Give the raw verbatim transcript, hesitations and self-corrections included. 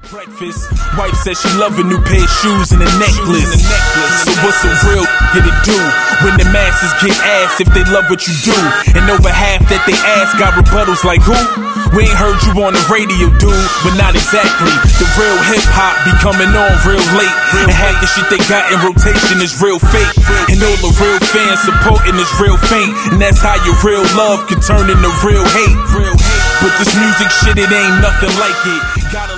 breakfast. Wife says she love a new pair of shoes and a necklace. So what's a real get it do when the masses get asked if they love what you do? And over half that they ask got rebuttals like who? We ain't heard you on the radio, dude, but not exactly. The real hip-hop be coming on real late, and half the shit they got in rotation is real fake. And all the real fans supporting is real faint, and that's how your real love can turn into real hate. But this music shit, it ain't nothing like it. Gotta